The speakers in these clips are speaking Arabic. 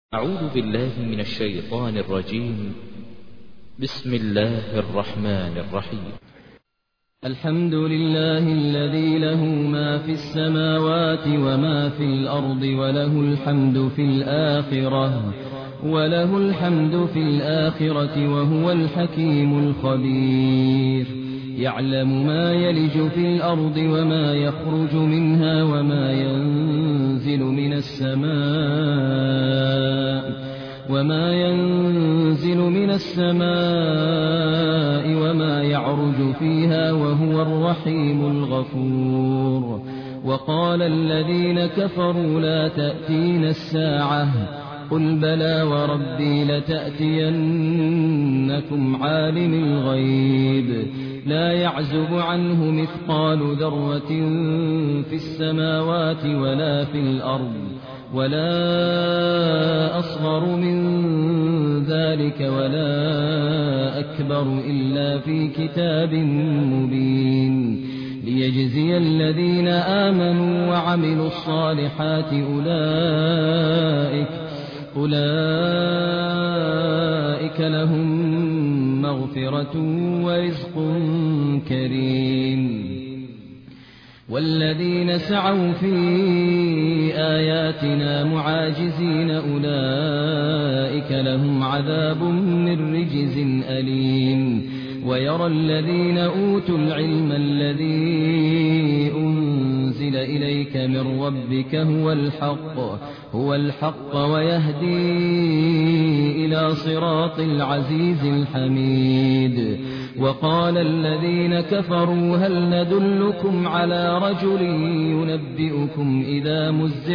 أعوذ بالله من الشيطان الرجيم. بسم الله الرحمن الرحيم. الحمد لله الذي له ما في السماوات وما في الأرض وله الحمد في الآخرة وهو الحكيم الخبير. يعلم ما يلج في الأرض وما يخرج منها وما ينزل من السماء وما يعرج فيها وهو الرحيم الغفور. وقال الذين كفروا لا تأتينا الساعة قل بلى وربي لتأتينكم عالم الغيب لا يعزب عنه مثقال ذرة في السماوات ولا في الأرض ولا أصغر من ذلك ولا أكبر إلا في كتاب مبين ليجزي الذين آمنوا وعملوا الصالحات أولئك لهم مغفرة ورزق كريم. والذين سعوا في آياتنا معاجزين أولئك لهم عذاب من رجز أليم. ويرى الذين أوتوا العلم الذي أنزل إليك من ربك هو الحق ويهدي إلى صراط العزيز الحميد. وقال الذين كفروا هل ندلكم على رجل ينبئكم إذا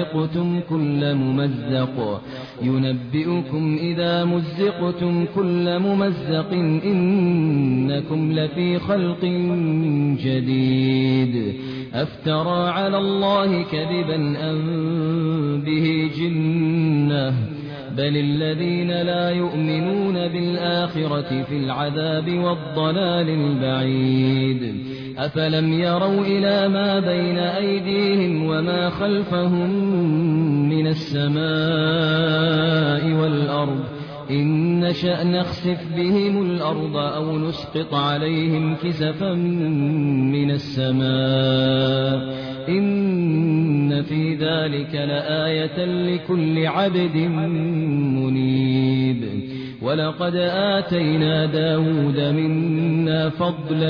مزقتم كل ممزق إنكم لفي خلق جديد. أفترى على الله كذبا أم به جنة بل الذين لا يؤمنون بالآخرة في العذاب والضلال البعيد. أفلم يروا إلى ما بين أيديهم وما خلفهم من السماء والأرض إن نشأ نخسف بهم الأرض أو نسقط عليهم كسفا من السماء إن في ذلك لآية لكل عبد منيب. ولقد آتينا داود منا فضلا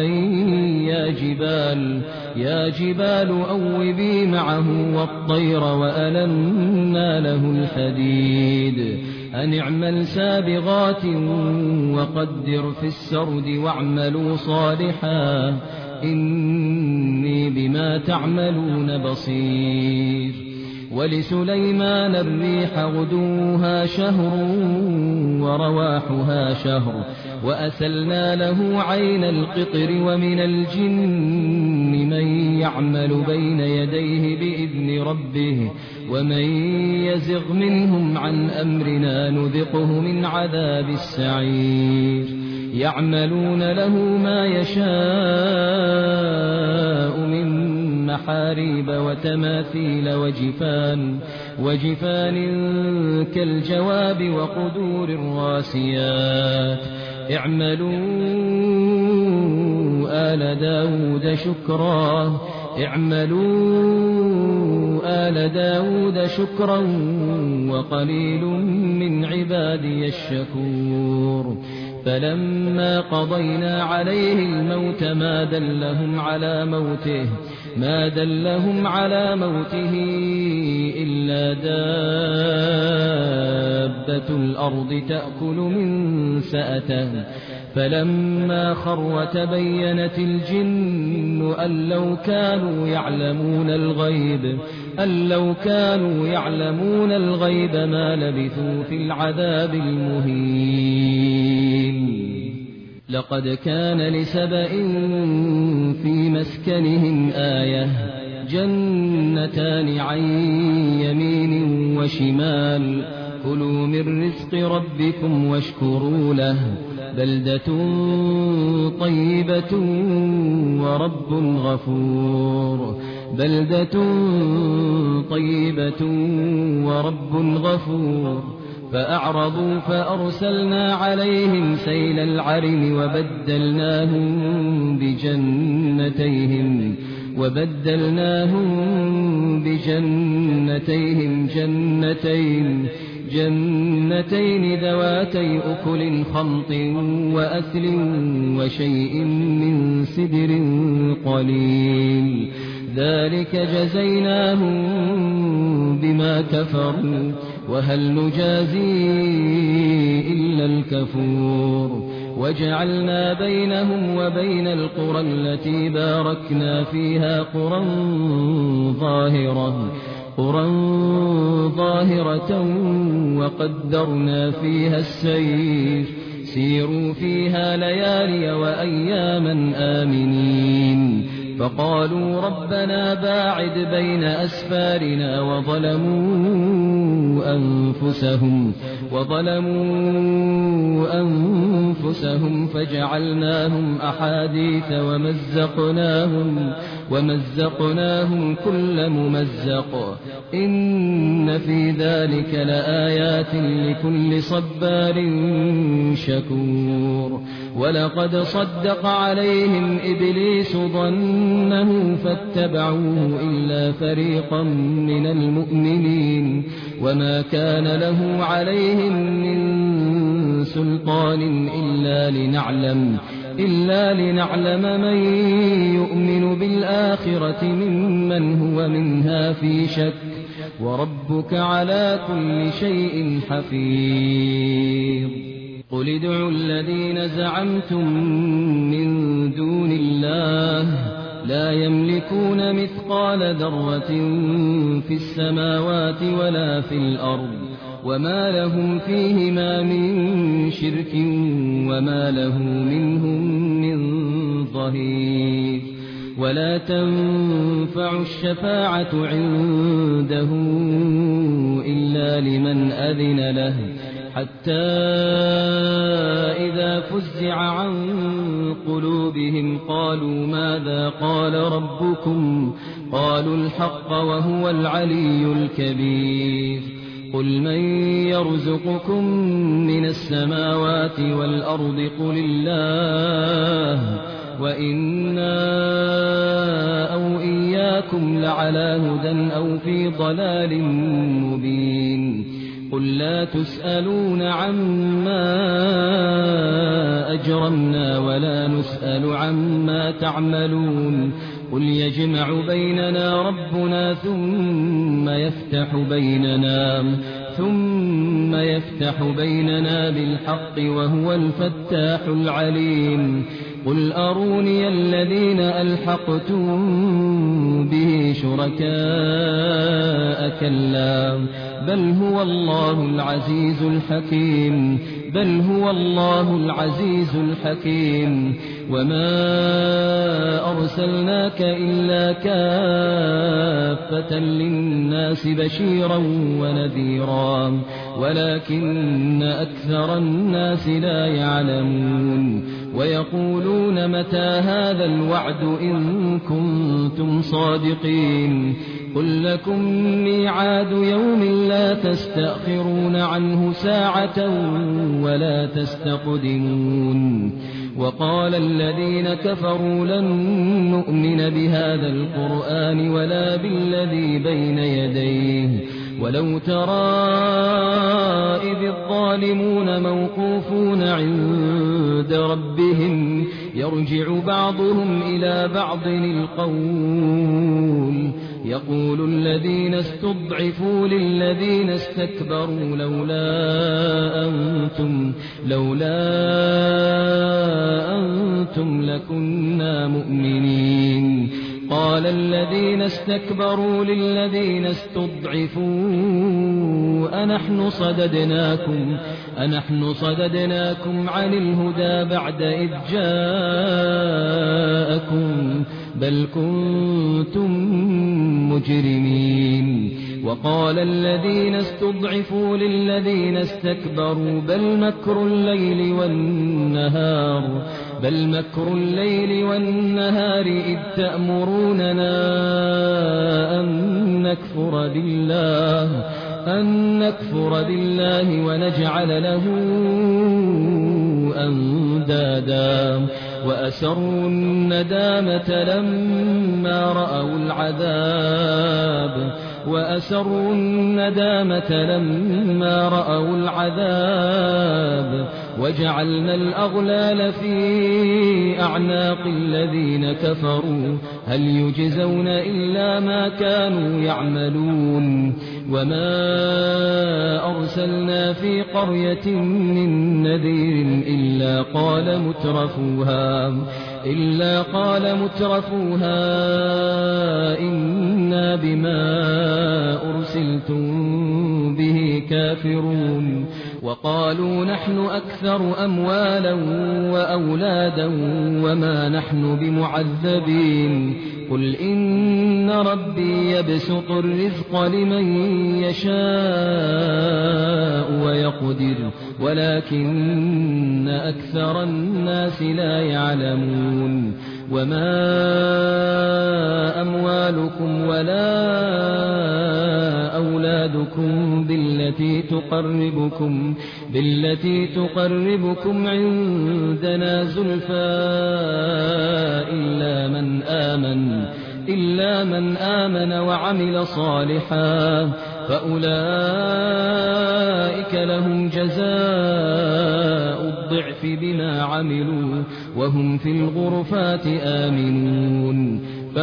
يا جبال أوبي معه والطير وألنا له الحديد أن اعمل سابغات وقدر في السرد واعملوا صالحا إني بما تعملون بصير. ولسليمان الريح غدوها شهر ورواحها شهر وأسلنا له عين القطر ومن الجن من يعمل بين يديه بإذن ربه ومن يزغ منهم عن أمرنا نذقه من عذاب السعير. يعملون له ما يشاء من محاريب وتماثيل وجفان كالجواب وقدور الراسيات. اعملوا آل داود شكرا وقليل من عبادي الشكور. فلما قضينا عليه الموت ما دلهم على موته إلا دابة الأرض تأكل من سأته. فلما خر تبينت الجن أن لو كانوا يعلمون الغيب ما لبثوا في العذاب المهين. لقد كان لسبإ في مسكنهم آية جنتان عن يمين وشمال كلوا من رزق ربكم واشكروا له بلدة طيبة ورب غفور. فأعرضوا فأرسلنا عليهم سيل العرم وبدلناهم بجنتين جنتين ذواتي أكل خمط وأثل وشيء من سدر قليل ذلك جزيناهم بما كفروا وهل نجازي إلا الكفور وجعلنا بينهم وبين القرى التي باركنا فيها قرى ظاهرة وقدرنا فيها السير سيروا فيها ليالي وأياما آمنين فقالوا ربنا باعد بين أسفارنا وظلموا أنفسهم فجعلناهم أحاديث ومزقناهم كل ممزق إن في ذلك لآيات لكل صبار شكور ولقد صدق عليهم إبليس ظنه فاتبعوه إلا فريقا من المؤمنين وما كان له عليهم من سلطان إلا لنعلم من يؤمن بالآخرة ممن هو منها في شك وربك على كل شيء حفيظ قل ادعوا الذين زعمتم من دون الله لا يملكون مثقال ذرة في السماوات ولا في الأرض وما لهم فيهما من شرك وما له منهم من ظهير ولا تنفع الشفاعة عنده إلا لمن أذن له حتى إذا فزع عن قلوبهم قالوا ماذا قال ربكم قالوا الحق وهو العلي الكبير قل من يرزقكم من السماوات والأرض قل الله وإنا أو إياكم لعلى هدى أو في ضلال مبين قل لا تسألون عما أجرمنا ولا نسأل عما تعملون قل يجمع بيننا ربنا ثم يفتح بيننا بالحق وهو الفتاح العليم قل أروني الذين ألحقتم به شركاء كلا بل هو الله العزيز الحكيم وما أرسلناك إلا كافة للناس بشيرا ونذيرا ولكن أكثر الناس لا يعلمون ويقولون متى هذا الوعد إن كنتم صادقين قل لكم ميعاد يوم لا تستأخرون عنه ساعة ولا تستقدمون وقال الذين كفروا لن نؤمن بهذا القرآن ولا بالذي بين يديه ولو ترى إذ الظالمون موقوفون عند ربهم يرجع بعضهم إلى بعض القول يقول الذين استضعفوا للذين استكبروا لولا أنتم لكنا مؤمنين قال الذين استكبروا للذين استضعفوا أنحن صددناكم عن الهدى بعد إذ جاءكم بل كنتم مجرمين وقال الذين استضعفوا للذين استكبروا بل مكر الليل والنهار إذ تأمروننا أن أن نكفر بالله ونجعل له أندادا وأسروا الندامة لما رأوا العذاب وجعلنا الأغلال في أعناق الذين كفروا هل يجزون إلا ما كانوا يعملون وما أرسلنا في قرية من نذير إلا قال مترفوها إنا بما أرسلتم به كافرون وقالوا نحن أكثر أموالا وأولادا وما نحن بمعذبين قل إن ربي يبسط الرزق لمن يشاء ويقدر ولكن أكثر الناس لا يعلمون وما أموالكم ولا أولادكم بالتي تقربكم عندنا زلفى إلا من آمن وعمل صالحا فأولئك لهم جزاء الضعف بما عملوا وهم في الغرفات آمنون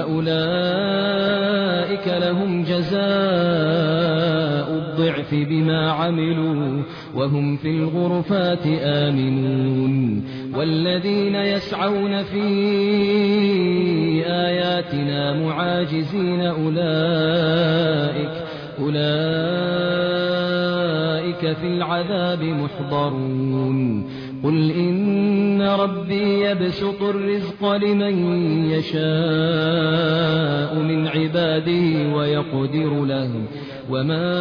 والذين يسعون في آياتنا معاجزين أولئك في العذاب محضرون قل إن ربي يبسط الرزق لمن يشاء من عباده ويقدر له وما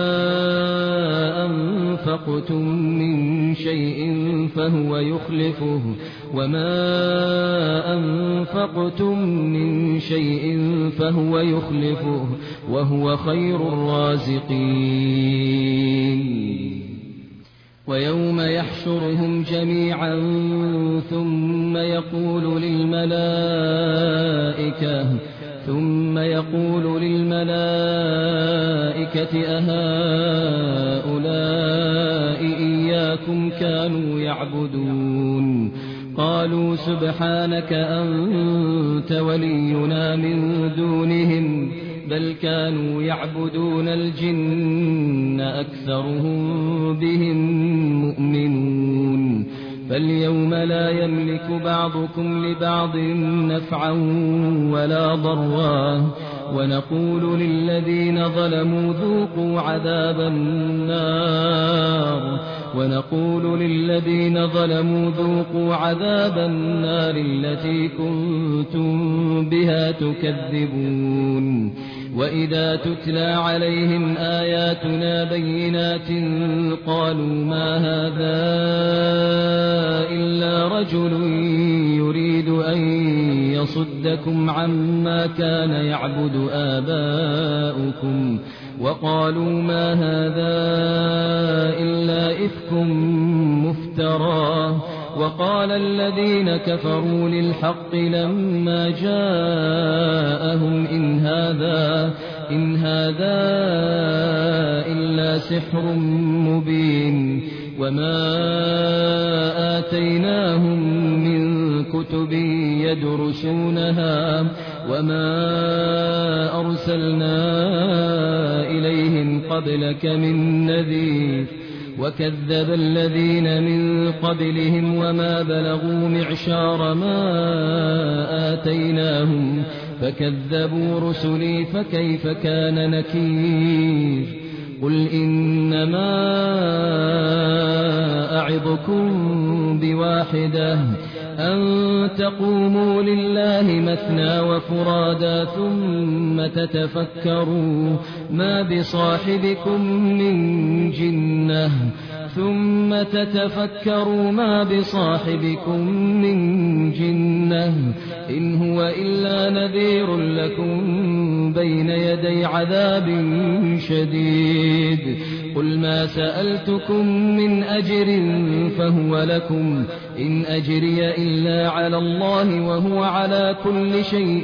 أنفقتم من شيء فهو يخلفه وهو خير الرازقين ويوم يحشرهم جميعا ثم يقول للملائكة أهؤلاء إياكم كانوا يعبدون قالوا سبحانك أنت ولينا من دونهم بل كانوا يعبدون الجن أكثرهم بهم مؤمنون فاليوم لا يملك بعضكم لبعض نفعا ولا ضرا ونقول للذين ظلموا ذوقوا عذاب النار التي كنتم بها تكذبون وإذا تتلى عليهم آياتنا بينات قالوا ما هذا إلا رجل يريد أن يصدكم عما كان يعبد آباؤكم وقالوا ما هذا إلا إفك مفترى وقال الذين كفروا للحق لما جاءهم إن هذا إلا سحر مبين وما آتيناهم من كتب يدرسونها وما أرسلنا إليهم قبلك من نذير وكذب الذين من قبلهم وما بلغوا معشار ما آتيناهم فكذبوا رسلي فكيف كان نكير قل إنما أعظكم بواحدة أن تقوموا لله مثنى وفرادا ثم تتفكروا ما بصاحبكم من جنة ثم تتفكروا ما بصاحبكم من جنة إن هو إلا نذير لكم بين يدي عذاب شديد قل ما سألتكم من أجر فهو لكم إن أجري إلا على الله وهو على كل شيء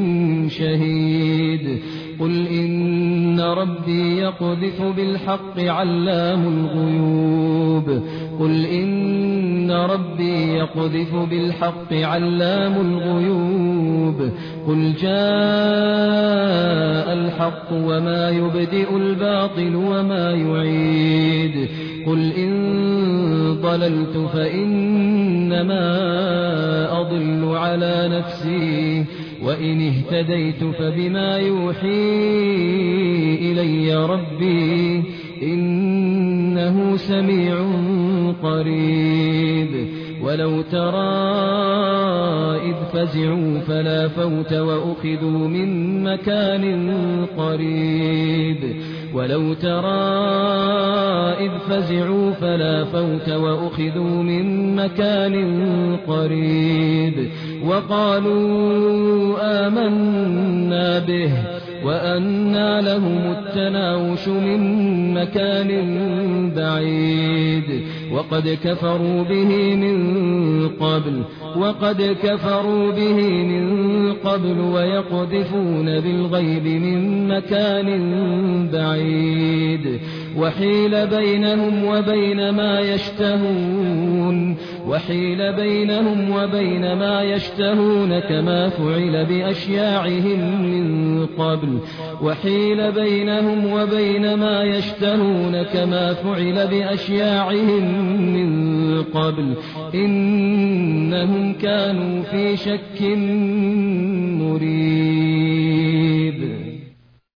شهيد قل إن ربي يقذف بالحق علام الغيوب قل إن ربي يقذف بالحق علام الغيوب قل جاء الحق وما يبدئ الباطل وما يعيد قل إن ضللت فإنما أضل على نفسي وإن اهتديت فبما يوحي إلي ربي إنه سميع قريب ولو ترى إذ فزعوا فلا فوت وأخذوا من مكان قريب ولو ترى إذ فزعوا فلا فوت وأخذوا من مكان قريب وقالوا آمنا به وأنى لهم التناوش من مكان بعيد وقد كفروا به من قبل ويقذفون بالغيب من مكان بعيد وحيل بينهم وبين ما يشتهون كما فعل بأشياعهم من قبل إنهم كانوا في شك مريب